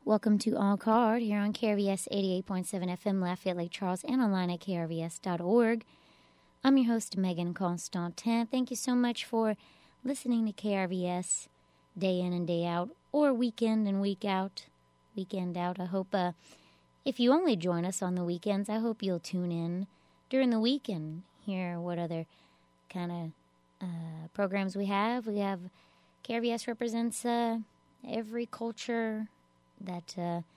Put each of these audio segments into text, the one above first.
Welcome to En Card here on KRVS 88.7 FM Lafayette Lake Charles and online at krvs.org. I'm your host, Megan Constantin. Thank you so much for listening to KRVS day in and day out, or weekend and week out, weekend out. I hope if you only join us on the weekends, I hope you'll tune in during the week and hear what other kind of programs we have. We have KRVS represents every culture that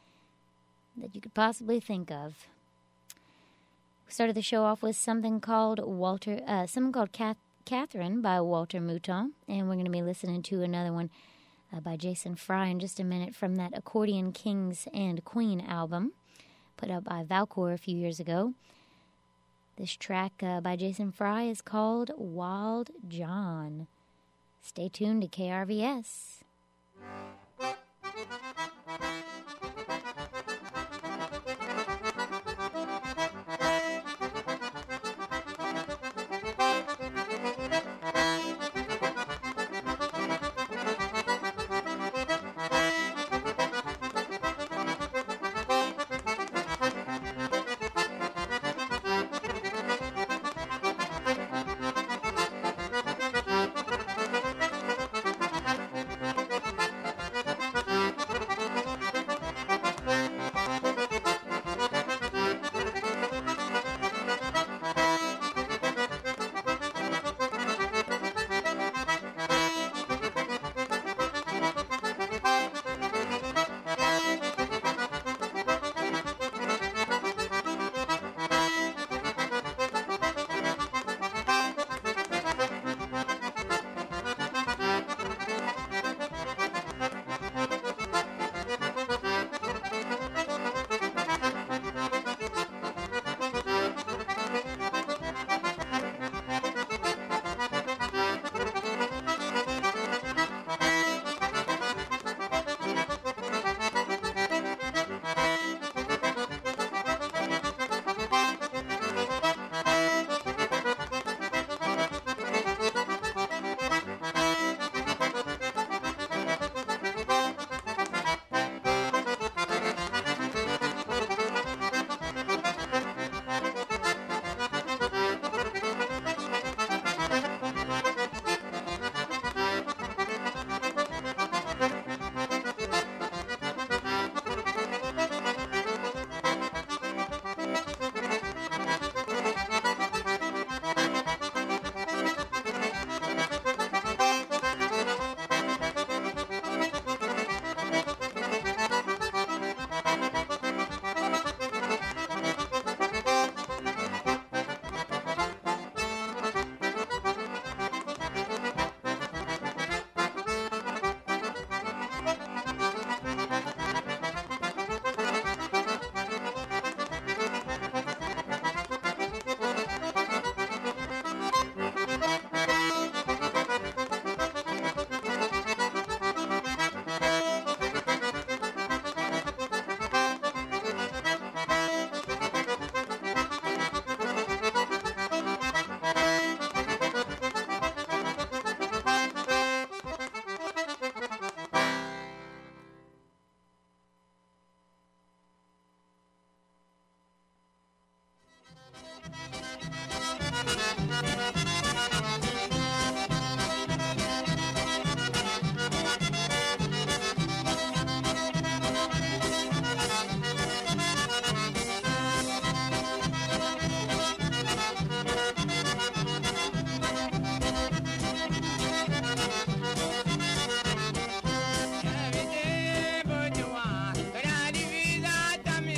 you could possibly think of. We started the show off with something called Catherine by Walter Mouton, and we're going to be listening to another one by Jason Fry in just a minute from that Accordion Kings and Queen album put out by Valcor a few years ago. This track by Jason Fry is called Wild John. Stay tuned to KRVS.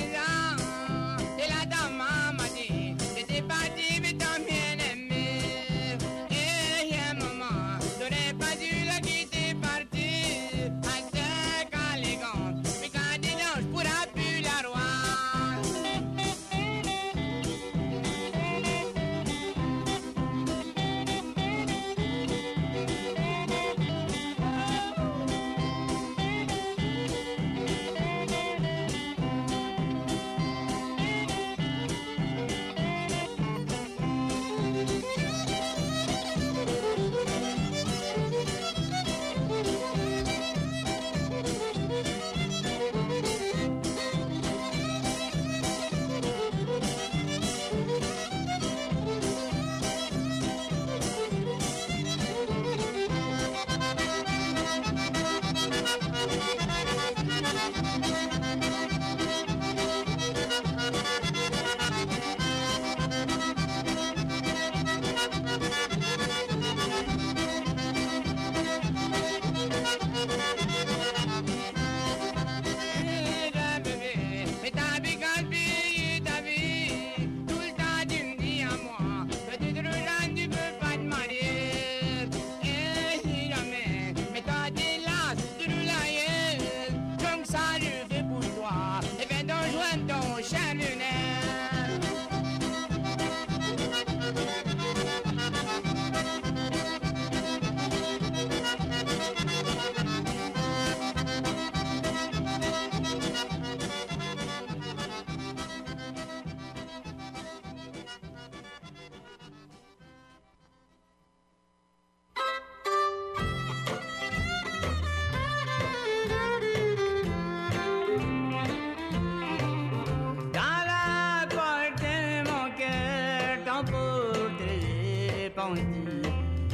Mama, bandits.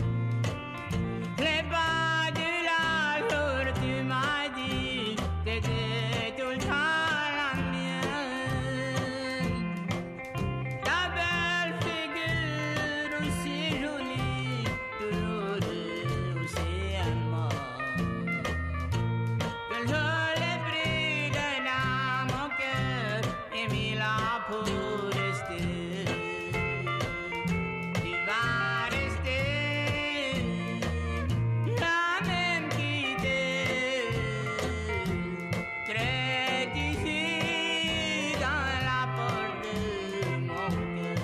Les pas de la jour, tu m'as dit, t'étais tout le temps la mienne. Ta belle figure aussi jolie, toujours aussi aimante. Que je l'ai pris dans mon cœur et mis là pour rester. Tu vas rester la même quittée, très ici dans la porte de mon cœur.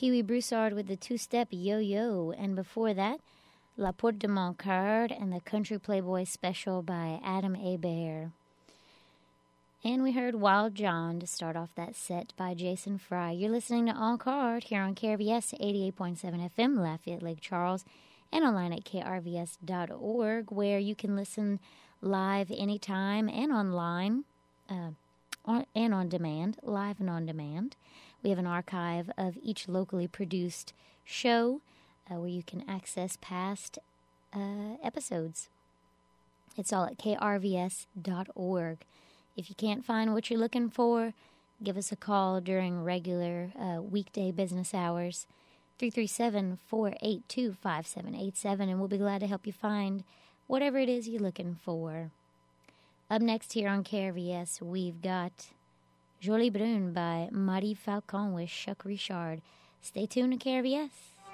Pee-wee Broussard with the two-step yo-yo. And before that, La Porte de Montcard and the Country Playboy Special by Adam Hebert. And we heard Wild John to start off that set by Jason Fry. You're listening to En Card here on KRVS 88.7 FM, Lafayette, Lake Charles, and online at krvs.org, where you can listen live anytime and online, and on demand, live and on demand. We have an archive of each locally produced show where you can access past episodes. It's all at krvs.org. If you can't find what you're looking for, give us a call during regular weekday business hours, 337-482-5787, and we'll be glad to help you find whatever it is you're looking for. Up next here on KRVS, we've got Jolie Brune by Marie Falcon with Chuck Richard. Stay tuned to KRVS.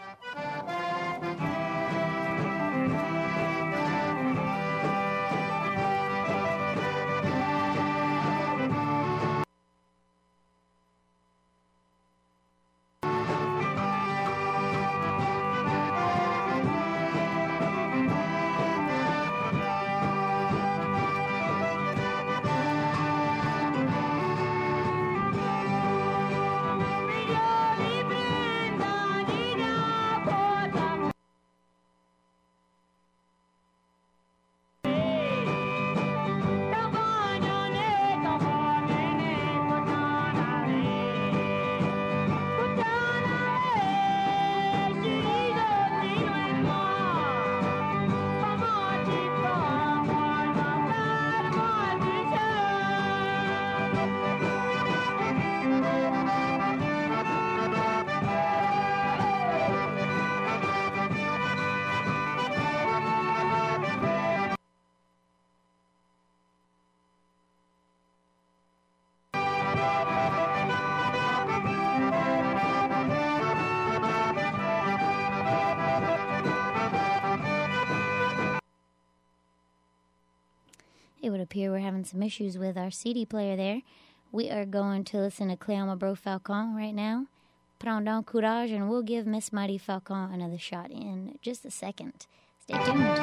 It would appear we're having some issues with our CD player there. We are going to listen to Clément Bro Falcon right now. Prends donc courage, and we'll give Miss Marie Falcon another shot in just a second. Stay tuned.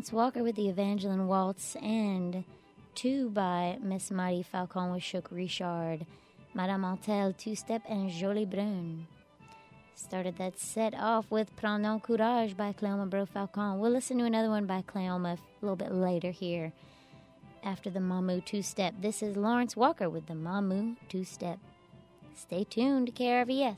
Lawrence Walker with the Evangeline Waltz, and two by Miss Marie Falcon with Chouk Richard, Madame Antel, Two-Step, and Jolie Brune. Started that set off with Prends donc courage by Cléoma Breau Falcon. We'll listen to another one by Cléoma a little bit later here after the Mamou Two-Step. This is Lawrence Walker with the Mamou Two-Step. Stay tuned to KRVS.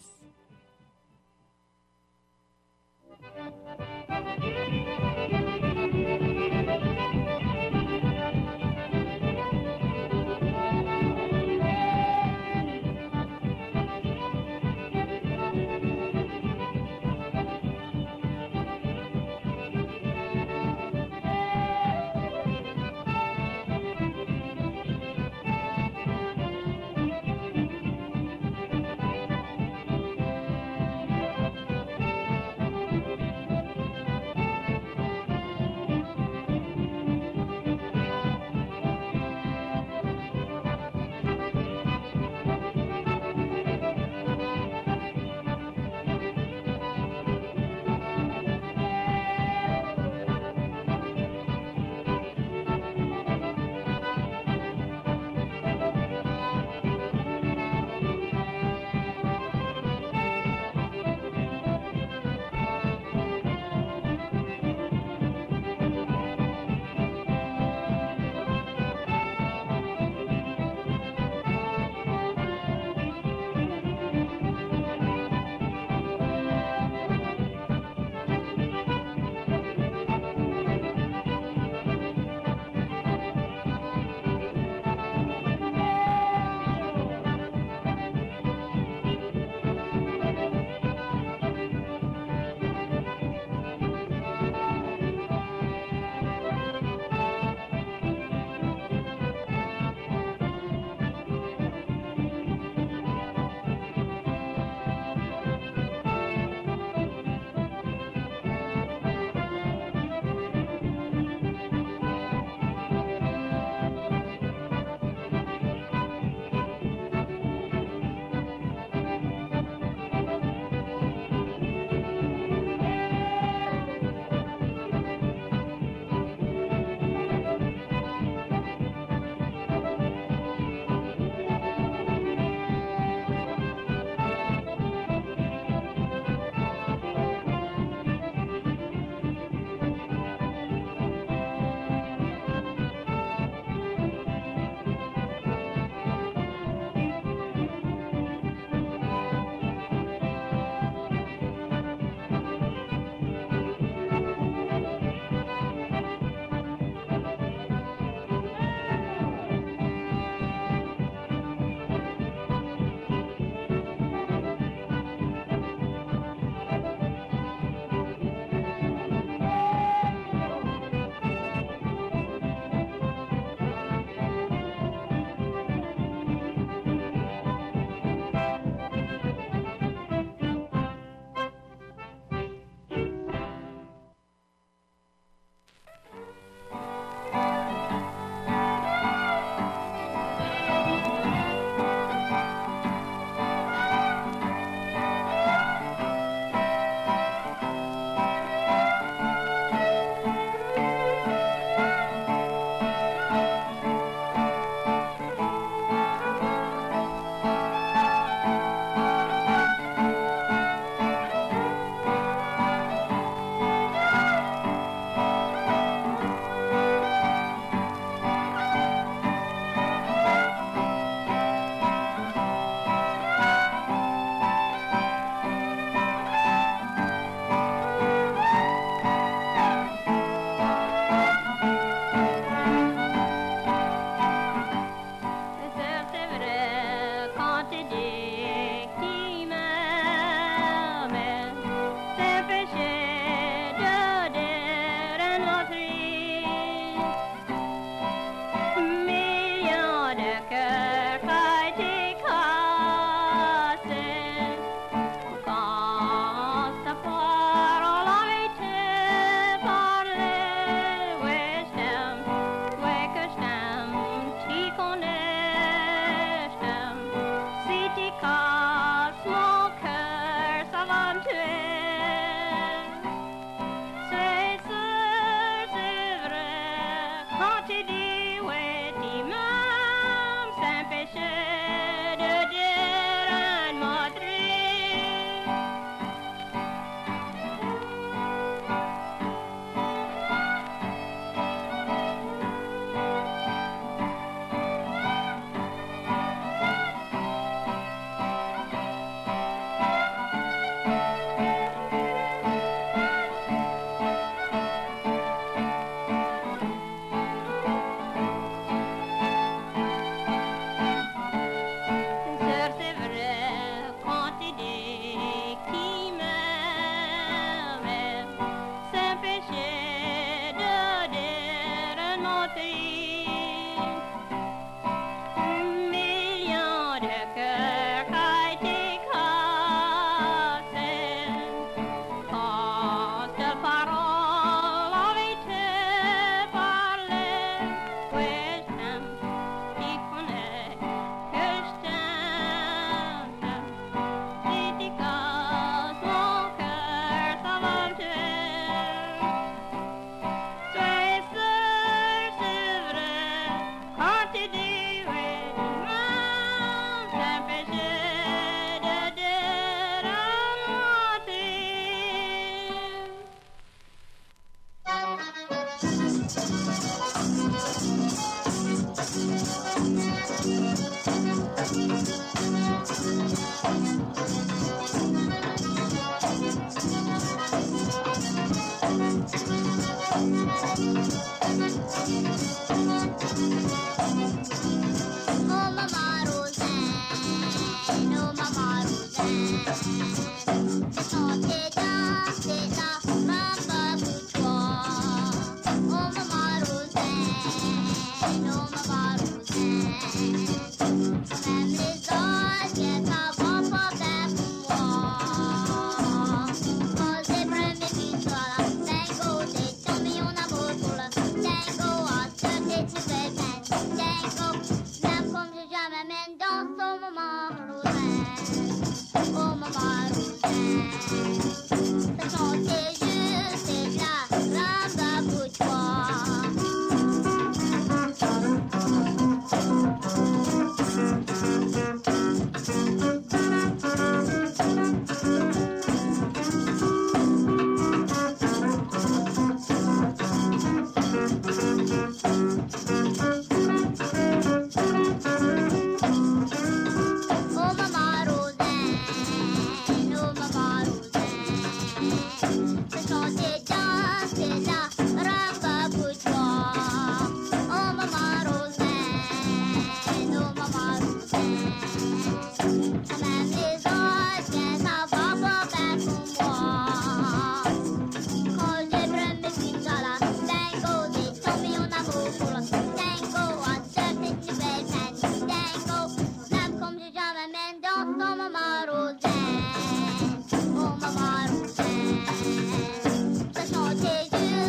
Mamma Rosen, ça chantait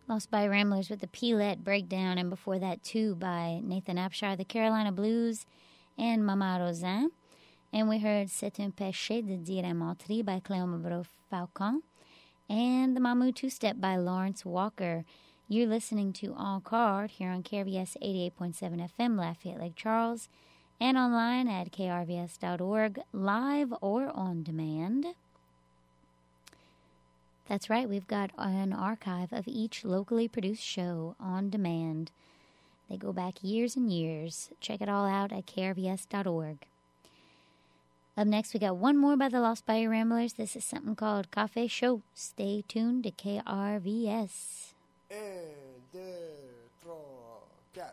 Lost by Ramblers with the Peelette Breakdown, and before that, too, by Nathan Abshire, the Carolina Blues, and Mama Rosin. And we heard C'est un péché de dire un mentir by Clément Moreau-Falcon, and the Mamou Two-Step by Lawrence Walker. You're listening to En Card here on KRVS 88.7 FM, Lafayette Lake Charles, and online at krvs.org, live or on demand. That's right, we've got an archive of each locally produced show on demand. They go back years and years. Check it all out at krvs.org. Up next, we got one more by the Lost Bayou Ramblers. This is something called Café Show. Stay tuned to KRVS. 1, 2, 3, 4.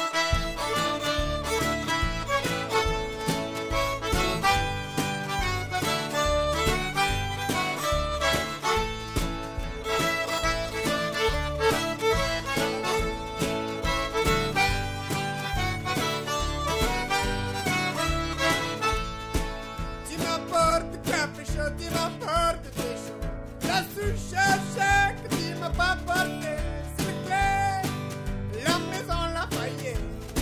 Tu m'apportes café chaud, tu m'apportes des choses. La sous-cherche que tu m'as pas porté, c'est le clé, la maison Lafayette.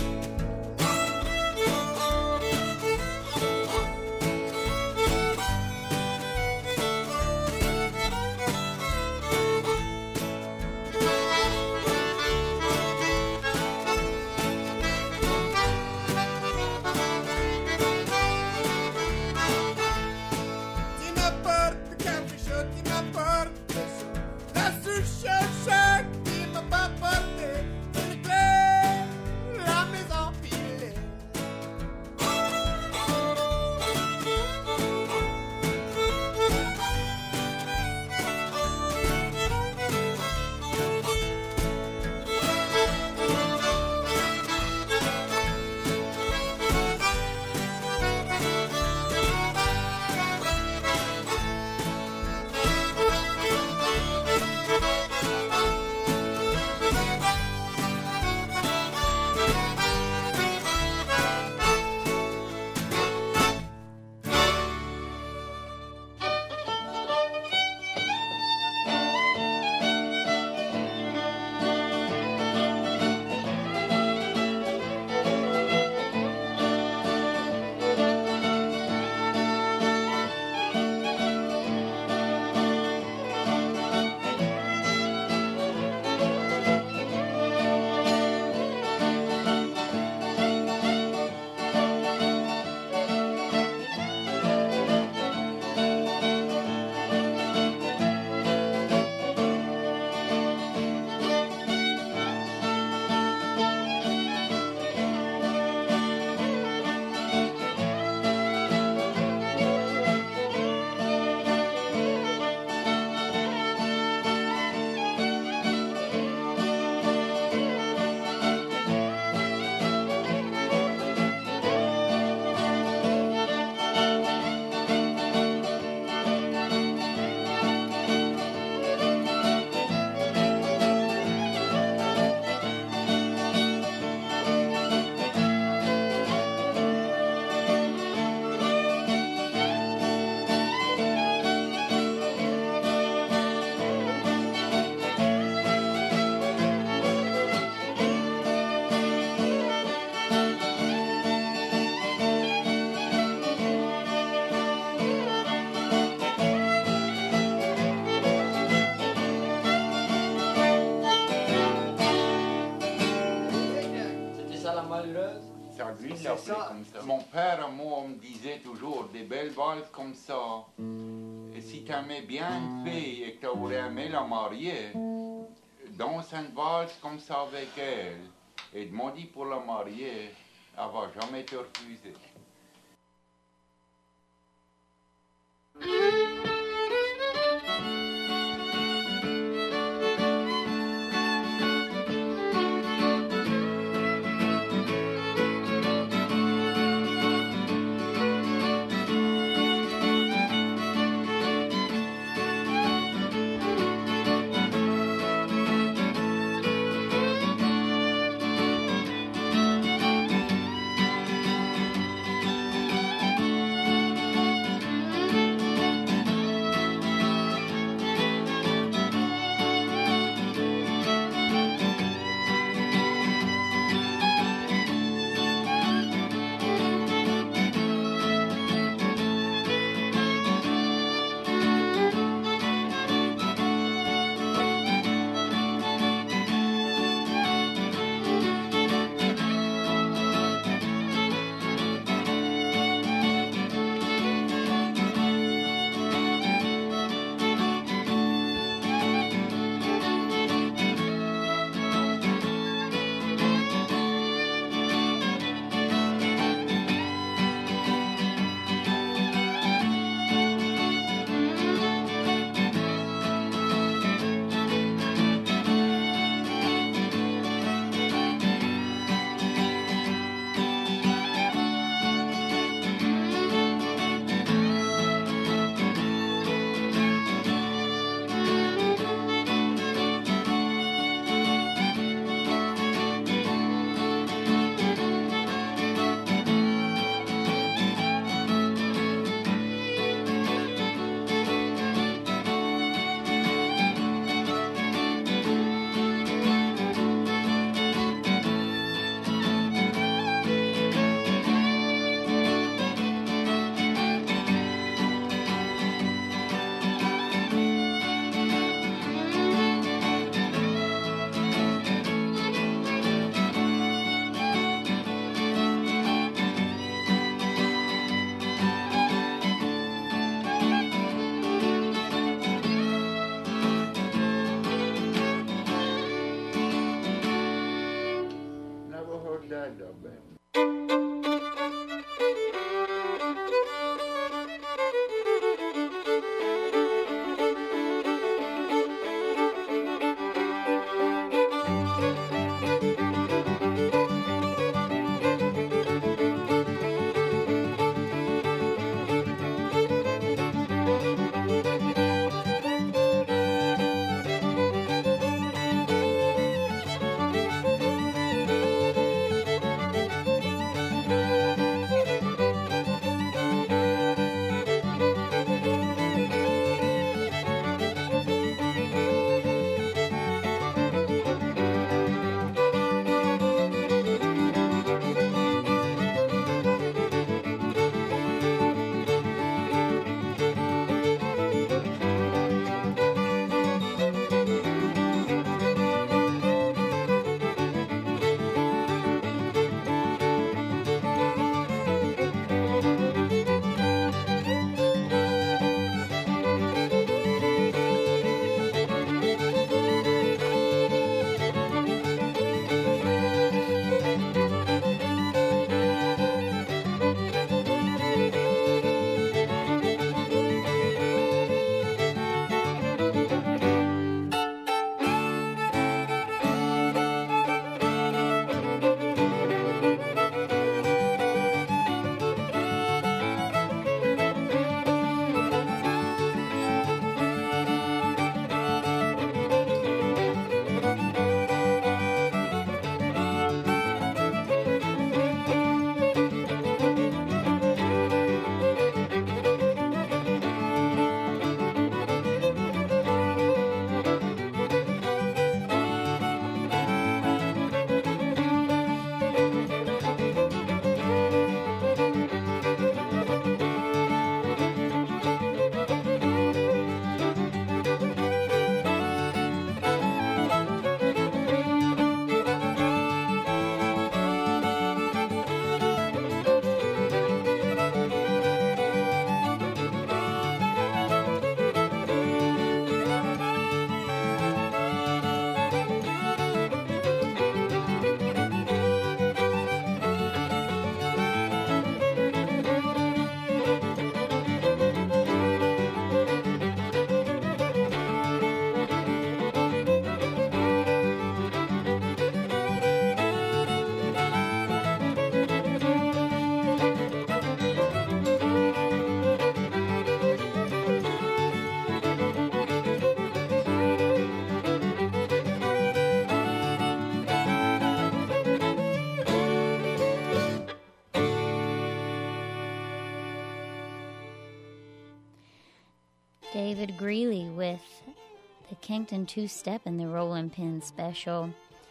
Tu m'apportes café chaud, tu m'apportes des choses. La sous-cherche que tu m'as pas porté, c'est le clé, la maison pilée. C'était ça la malheureuse? Ça, lui, il C'est l'appelait ça. comme ça. Mon père, moi, me disait toujours des belles valses comme ça. Et si tu aimais bien une fille et que tu aurais aimé la marier, danse une valse comme ça avec elle. Et demandez pour la marier, elle va jamais te refuser. David Greeley with the Kington Two-Step and the Rollin' Pin Special.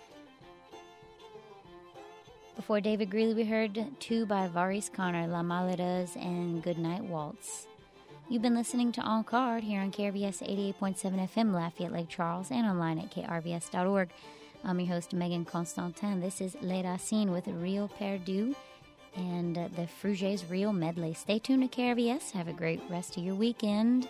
Before David Greeley, we heard two by Varis Connor, La Maladas and Goodnight Waltz. You've been listening to En Card here on KRVS 88.7 FM, Lafayette Lake Charles, and online at krvs.org. I'm your host, Megan Constantin. This is Les Racines with Rio Perdu and the Fruges Rio Medley. Stay tuned to KRVS. Have a great rest of your weekend.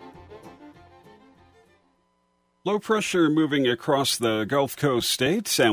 Low pressure moving across the Gulf Coast states.